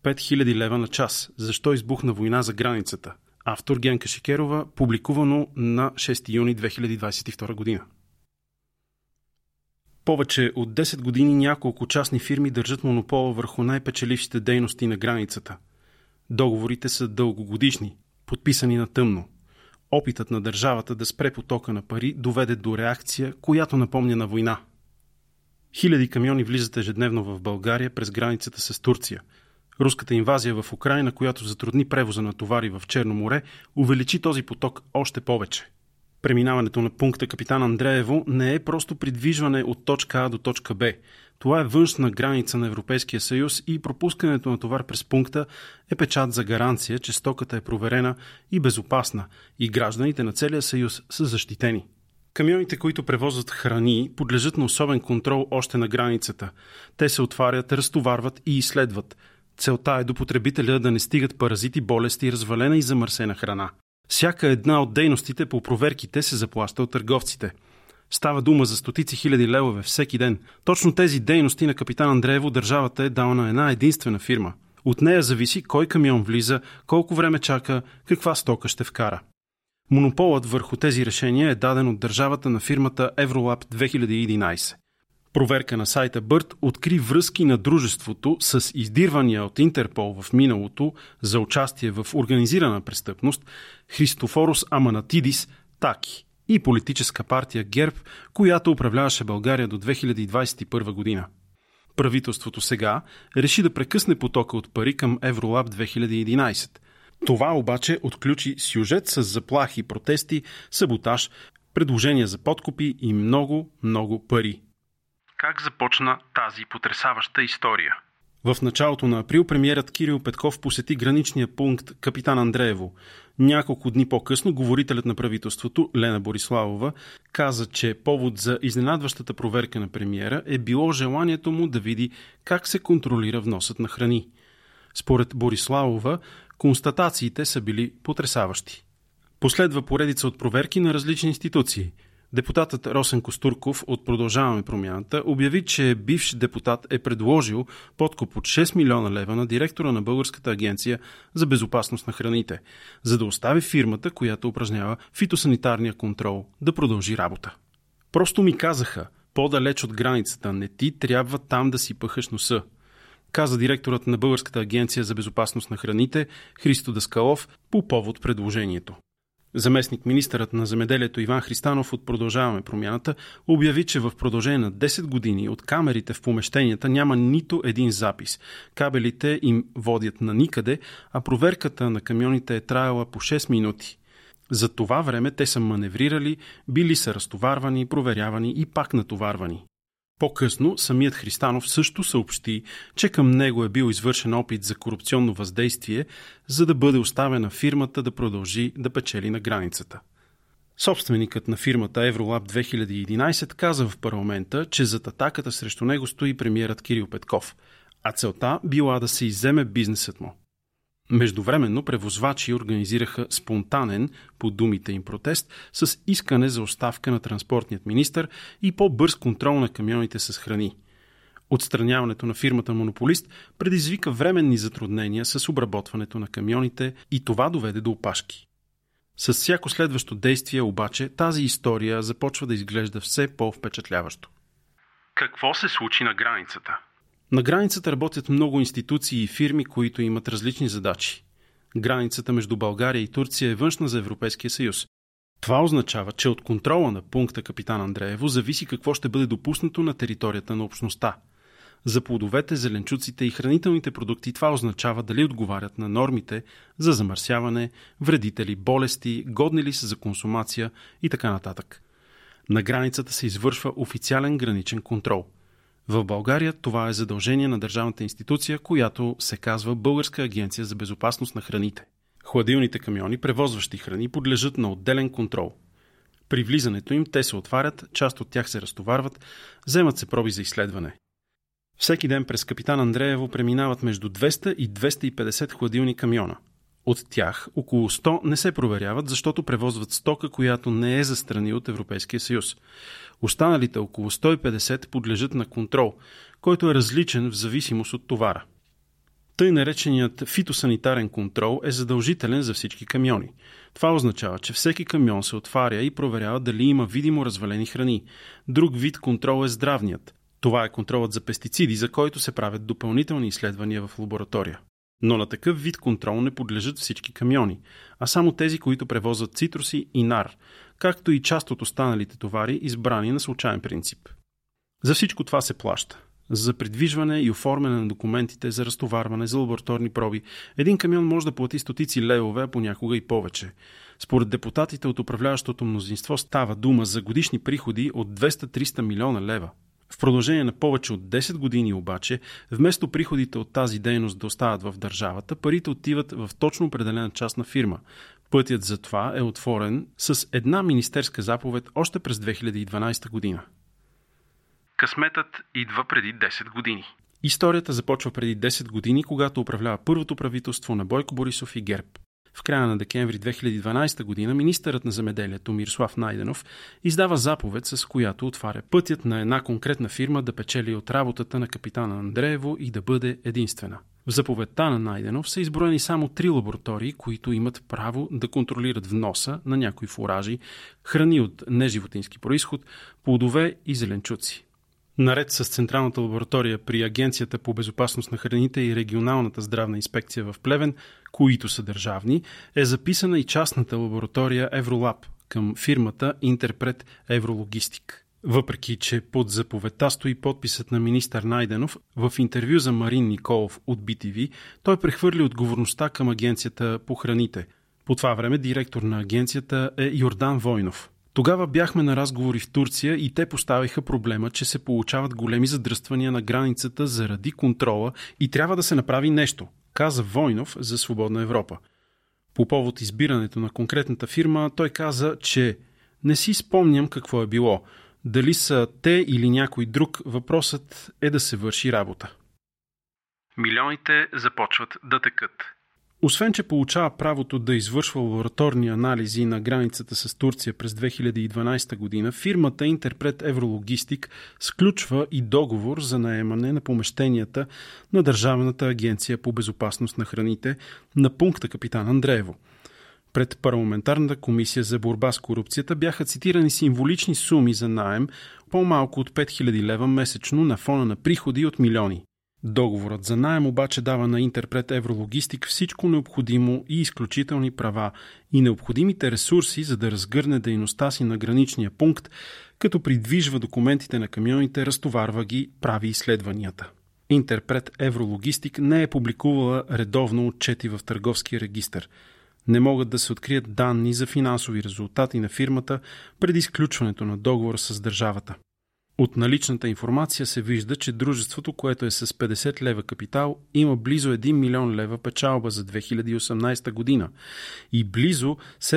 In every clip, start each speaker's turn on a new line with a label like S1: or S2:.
S1: 5000 лева на час. Защо избухна война за границата? Автор Генка Шикерова, публикувано на 6 юни 2022 година. Повече от 10 години няколко частни фирми държат монопола върху най-печелившите дейности на границата. Договорите са дългогодишни, подписани на тъмно. Опитът на държавата да спре потока на пари доведе до реакция, която напомня на война. Хиляди камиони влизат ежедневно в България през границата с Турция. Руската инвазия в Украйна, която затрудни превоза на товари в Черно море, увеличи този поток още повече. Преминаването на пункта Капитан Андреево не е просто придвижване от точка А до точка Б. Това е външна граница на Европейския съюз и пропускането на товар през пункта е печат за гаранция, че стоката е проверена и безопасна и гражданите на целия съюз са защитени. Камионите, които превозват храни, подлежат на особен контрол още на границата. Те се отварят, разтоварват и изследват. Целта е до потребителя да не стигат паразити, болести, развалена и замърсена храна. Всяка една от дейностите по проверките се заплаща от търговците. Става дума за стотици хиляди левове всеки ден. Точно тези дейности на Капитан Андреево държавата е дала на една единствена фирма. От нея зависи кой камион влиза, колко време чака, каква стока ще вкара. Монополът върху тези решения е даден от държавата на фирмата Евролаб 2011. Проверка на сайта Бърт откри връзки на дружеството с издирвания от Интерпол в миналото за участие в организирана престъпност Христофорос Аманатидис Таки и политическа партия ГЕРБ, която управляваше България до 2021 година. Правителството сега реши да прекъсне потока от пари към Евролаб 2011. Това обаче отключи сюжет с заплахи, протести, саботаж, предложения за подкупи и много пари. Как започна тази потресаваща история? В началото на април премиерът Кирил Петков посети граничния пункт Капитан Андреево. Няколко дни по-късно говорителят на правителството Лена Бориславова каза, че повод за изненадващата проверка на премиера е било желанието му да види как се контролира вносът на храни. Според Бориславова, констатациите са били потресаващи. Последва поредица от проверки на различни институции. Депутатът Росен Костурков от Продължаваме промяната обяви, че бивш депутат е предложил подкуп от 6 милиона лева на директора на Българската агенция за безопасност на храните, за да остави фирмата, която упражнява фитосанитарния контрол, да продължи работа. Просто ми казаха, по-далеч от границата, не ти трябва там да си пъхаш носа, каза директорът на Българската агенция за безопасност на храните Христо Даскалов по повод предложението. Заместник министърът на земеделието Иван Христанов от Продължаваме промяната обяви, че в продължение на 10 години от камерите в помещенията няма нито един запис. Кабелите им водят на никъде, а проверката на камионите е траяла по 6 минути. За това време те са маневрирали, били са разтоварвани, проверявани и пак натоварвани. По-късно самият Христанов също съобщи, че към него е бил извършен опит за корупционно въздействие, за да бъде оставена фирмата да продължи да печели на границата. Собственикът на фирмата Евролаб 2011 каза в парламента, че зад атаката срещу него стои премиерът Кирил Петков, а целта била да се изземе бизнесът му. Междувременно превозвачи организираха спонтанен, по думите им, протест с искане за оставка на транспортният министър и по-бърз контрол на камионите с храни. Отстраняването на фирмата монополист предизвика временни затруднения с обработването на камионите и това доведе до опашки. С всяко следващо действие обаче тази история започва да изглежда все по-впечатляващо. Какво се случи на границата? На границата работят много институции и фирми, които имат различни задачи. Границата между България и Турция е външна за Европейския съюз. Това означава, че от контрола на пункта Капитан Андреево зависи какво ще бъде допуснато на територията на общността. За плодовете, зеленчуците и хранителните продукти това означава дали отговарят на нормите за замърсяване, вредители, болести, годни ли са за консумация и така нататък. На границата се извършва официален граничен контрол. В България това е задължение на държавната институция, която се казва Българска агенция за безопасност на храните. Хладилните камиони, превозващи храни, подлежат на отделен контрол. При влизането им те се отварят, част от тях се разтоварват, вземат се проби за изследване. Всеки ден през Капитан Андреево преминават между 200 и 250 хладилни камиона. От тях около 100 не се проверяват, защото превозват стока, която не е за страни от Европейския съюз. Останалите около 150 подлежат на контрол, който е различен в зависимост от товара. Тъй нареченият фитосанитарен контрол е задължителен за всички камиони. Това означава, че всеки камион се отваря и проверява дали има видимо развалени храни. Друг вид контрол е здравният. Това е контролът за пестициди, за който се правят допълнителни изследвания в лаборатория. Но на такъв вид контрол не подлежат всички камиони, а само тези, които превозват цитруси и нар, както и част от останалите товари, избрани на случайен принцип. За всичко това се плаща. За придвижване и оформяне на документите, за разтоварване, за лабораторни проби, един камион може да плати стотици левове, а понякога и повече. Според депутатите от управляващото мнозинство става дума за годишни приходи от 200-300 милиона лева. В продължение на повече от 10 години обаче, вместо приходите от тази дейност да остават в държавата, парите отиват в точно определена част на фирма. Пътят за това е отворен с една министерска заповед още през 2012 година. Късметът идва преди 10 години. Историята започва преди 10 години, когато управлява първото правителство на Бойко Борисов и ГЕРБ. В края на декември 2012 година министърът на земеделието Мирослав Найденов издава заповед, с която отваря пътят на една конкретна фирма да печели от работата на капитана Андреево и да бъде единствена. В заповедта на Найденов са изброени само 3 лаборатории, които имат право да контролират вноса на някои фуражи, храни от неживотински происход, плодове и зеленчуци. Наред с Централната лаборатория при Агенцията по безопасност на храните и Регионалната здравна инспекция в Плевен, които са държавни, е записана и частната лаборатория Евролаб към фирмата Интерпрет Еврологистик. Въпреки че под заповедта стои подписът на министър Найденов, в интервю за Марин Николов от BTV той прехвърли отговорността към Агенцията по храните. По това време директор на агенцията е Йордан Войнов. Тогава бяхме на разговори в Турция и те поставиха проблема, че се получават големи задръствания на границата заради контрола и трябва да се направи нещо, каза Войнов за Свободна Европа. По повод избирането на конкретната фирма, той каза, че не си спомням какво е било. Дали са те или някой друг, въпросът е да се върши работа. Милионите започват да текат. Освен, че получава правото да извършва лабораторни анализи на границата с Турция през 2012 година, фирмата Интерпрет Еврологистик сключва и договор за наемане на помещенията на Държавната агенция по безопасност на храните на пункта Капитан Андреево. Пред парламентарната комисия за борба с корупцията бяха цитирани символични суми за наем, по-малко от 5000 лева месечно на фона на приходи от милиони. Договорът за наем обаче дава на Интерпрет Еврологистик всичко необходимо и изключителни права и необходимите ресурси, за да разгърне дейността си на граничния пункт, като придвижва документите на камионите, разтоварва ги, прави изследванията. Интерпрет Еврологистик не е публикувала редовно отчети в търговския регистър. Не могат да се открият данни за финансови резултати на фирмата преди изключването на договора с държавата. От наличната информация се вижда, че дружеството, което е с 50 лева капитал, има близо 1 милион лева печалба за 2018 година и близо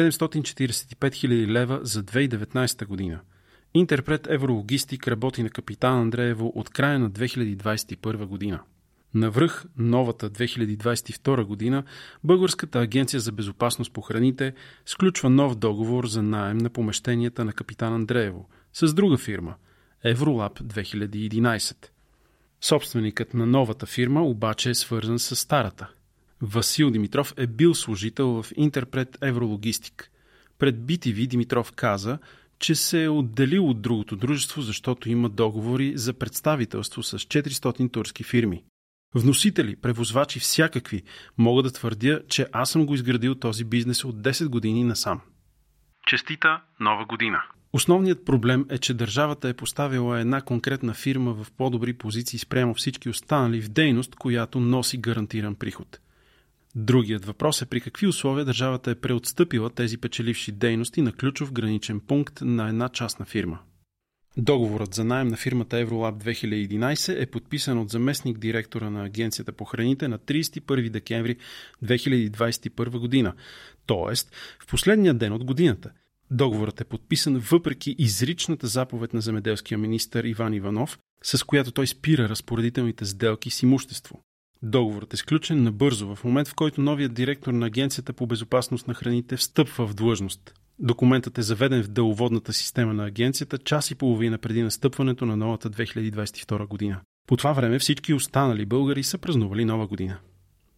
S1: 745 хиляди лева за 2019 година. Интерпрет Еврологистик работи на Капитан Андреево от края на 2021 година. Навръх новата 2022 година Българската агенция за безопасност по храните сключва нов договор за наем на помещенията на Капитан Андреево с друга фирма – Евролаб 2011. Собственикът на новата фирма обаче е свързан с старата. Васил Димитров е бил служител в Интерпрет Еврологистик. Пред BTV Димитров каза, че се е отделил от другото дружество, защото има договори за представителство с 400 турски фирми. Вносители, превозвачи всякакви, мога да твърдя, че аз съм го изградил този бизнес от 10 години насам. Честита нова година! Основният проблем е, че държавата е поставила една конкретна фирма в по-добри позиции спрямо всички останали в дейност, която носи гарантиран приход. Другият въпрос е при какви условия държавата е преотстъпила тези печеливши дейности на ключов граничен пункт на една частна фирма. Договорът за наем на фирмата Евролаб 2011 е подписан от заместник директора на Агенцията по храните на 31 декември 2021 година, т.е. в последния ден от годината. Договорът е подписан въпреки изричната заповед на земеделския министър Иван Иванов, с която той спира разпоредителните сделки с имущество. Договорът е сключен набързо в момент, в който новият директор на Агенцията по безопасност на храните встъпва в длъжност. Документът е заведен в деловодната система на агенцията час и половина преди настъпването на новата 2022 година. По това време всички останали българи са празнували нова година.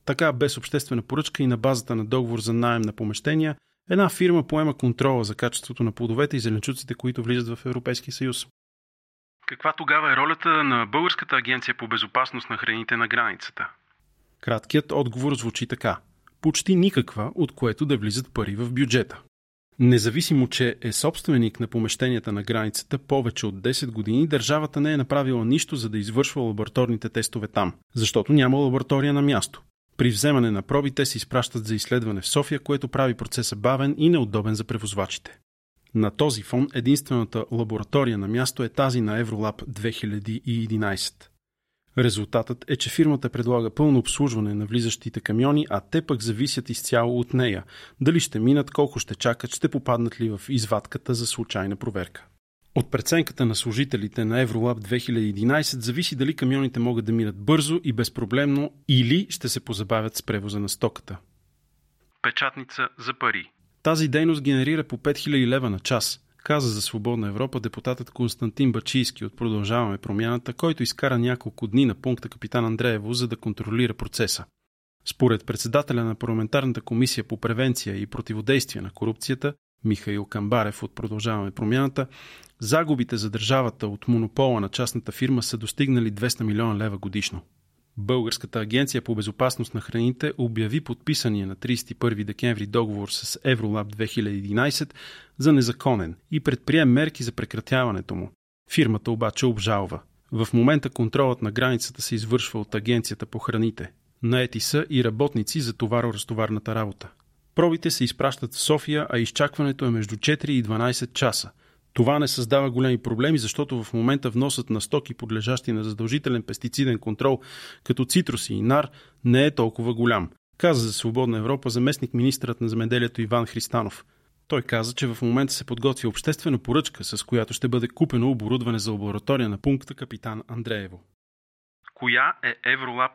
S1: Така, без обществена поръчка и на базата на договор за наем на помещения, една фирма поема контрола за качеството на плодовете и зеленчуците, които влизат в Европейския съюз. Каква тогава е ролята на Българската агенция по безопасност на храните на границата? Краткият отговор звучи така. Почти никаква, от което да влизат пари в бюджета. Независимо, че е собственик на помещенията на границата повече от 10 години, държавата не е направила нищо, за да извършва лабораторните тестове там, защото няма лаборатория на място. При вземане на проби те се изпращат за изследване в София, което прави процеса бавен и неудобен за превозвачите. На този фон единствената лаборатория на място е тази на Евролаб 2011. Резултатът е, че фирмата предлага пълно обслужване на влизащите камиони, а те пък зависят изцяло от нея. Дали ще минат, колко ще чакат, ще попаднат ли в извадката за случайна проверка. От преценката на служителите на Евролаб 2011 зависи дали камионите могат да минат бързо и безпроблемно или ще се позабавят с превоза на стоката. Печатница за пари. Тази дейност генерира по 5000 лева на час, каза за Свободна Европа депутатът Константин Бачийски от Продължаваме промяната, който изкара няколко дни на пункта Капитан Андреево, за да контролира процеса. Според председателя на парламентарната комисия по превенция и противодействие на корупцията Михаил Камбарев от Продължаваме промяната, загубите за държавата от монопола на частната фирма са достигнали 200 милиона лева годишно. Българската агенция по безопасност на храните обяви подписания на 31 декември договор с Евролаб 2011 за незаконен и предприе мерки за прекратяването му. Фирмата обаче обжалва. В момента контролът на границата се извършва от Агенцията по храните. Наети са и работници за товаро-разтоварната работа. Пробите се изпращат в София, а изчакването е между 4 и 12 часа. Това не създава големи проблеми, защото в момента вносът на стоки, подлежащи на задължителен пестициден контрол, като цитруси и нар, не е толкова голям, каза за Свободна Европа заместник-министърът на земеделието Иван Христанов. Той каза, че в момента се подготвя обществена поръчка, с която ще бъде купено оборудване за лаборатория на пункта Капитан Андреево. Коя е Евролаб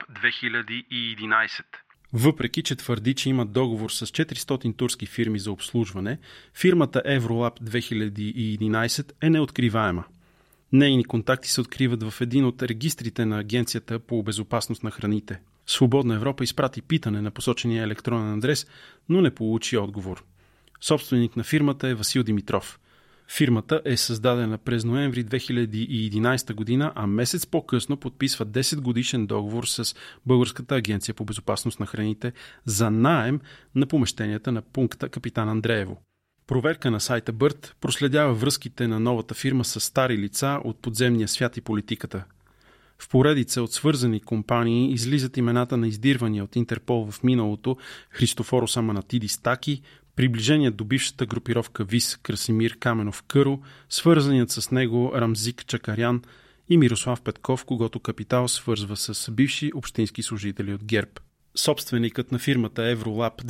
S1: 2011? Въпреки, че твърди, че има договор с 400 турски фирми за обслужване, фирмата Евролаб 2011 е неоткриваема. Нейни контакти се откриват в един от регистрите на Агенцията по безопасност на храните. Свободна Европа изпрати питане на посочения електронен адрес, но не получи отговор. Собственик на фирмата е Васил Димитров. Фирмата е създадена през ноември 2011 година, а месец по-късно подписва 10 годишен договор с Българската агенция по безопасност на храните за наем на помещенията на пункта Капитан Андреево. Проверка на сайта Бърт проследява връзките на новата фирма с стари лица от подземния свят и политиката. В поредица от свързани компании излизат имената на издирвания от Интерпол в миналото Христофорос Аманатидис Таки, приближеният до бившата групировка ВИС Красимир Каменов Къро, свързаният с него Рамзик Чакарян и Мирослав Петков, когото Капитал свързва с бивши общински служители от ГЕРБ. Собственикът на фирмата Евролаб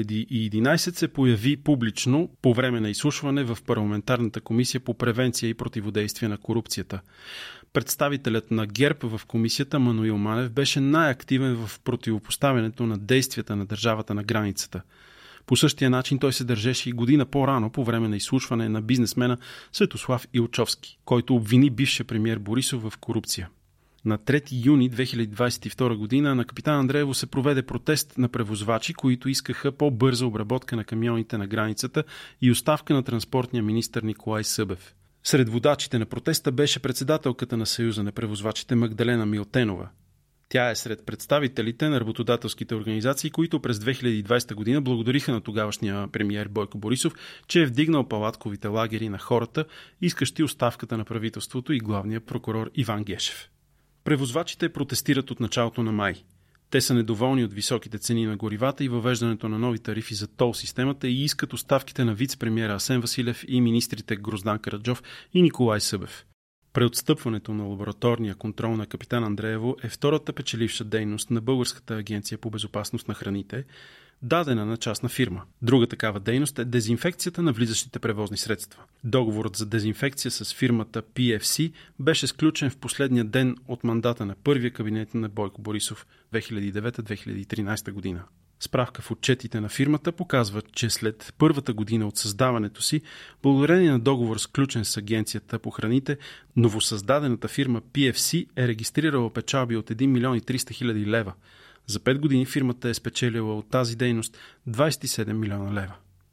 S1: 2011 се появи публично по време на изслушване в парламентарната комисия по превенция и противодействие на корупцията. Представителят на ГЕРБ в комисията Мануил Манев беше най-активен в противопоставянето на действията на държавата на границата. По същия начин той се държеше и година по-рано по време на изслушване на бизнесмена Светослав Илчовски, който обвини бившия премиер Борисов в корупция. На 3 юни 2022 година на Капитан Андреево се проведе протест на превозвачи, които искаха по-бърза обработка на камионите на границата и оставка на транспортния министър Николай Събев. Сред водачите на протеста беше председателката на Съюза на превозвачите Магдалена Милтенова. Тя е сред представителите на работодателските организации, които през 2020 година благодариха на тогавашния премиер Бойко Борисов, че е вдигнал палатковите лагери на хората, искащи оставката на правителството и главния прокурор Иван Гешев. Превозвачите протестират от началото на май. Те са недоволни от високите цени на горивата и въвеждането на нови тарифи за тол системата и искат оставките на вице-премиера Асен Василев и министрите Гроздан Караджов и Николай Събев. Преотстъпването на лабораторния контрол на Капитан Андреево е втората печеливша дейност на Българската агенция по безопасност на храните, дадена на частна фирма. Друга такава дейност е дезинфекцията на влизащите превозни средства. Договорът за дезинфекция с фирмата PFC беше сключен в последния ден от мандата на първия кабинет на Бойко Борисов 2009-2013 година. Справка в отчетите на фирмата показва, че след първата година от създаването си, благодарение на договор сключен с Агенцията по храните, новосъздадената фирма PFC е регистрирала печалби от 1 милион и 300 хиляди лева. За 5 години фирмата е спечелила от тази дейност 27 милиона лева.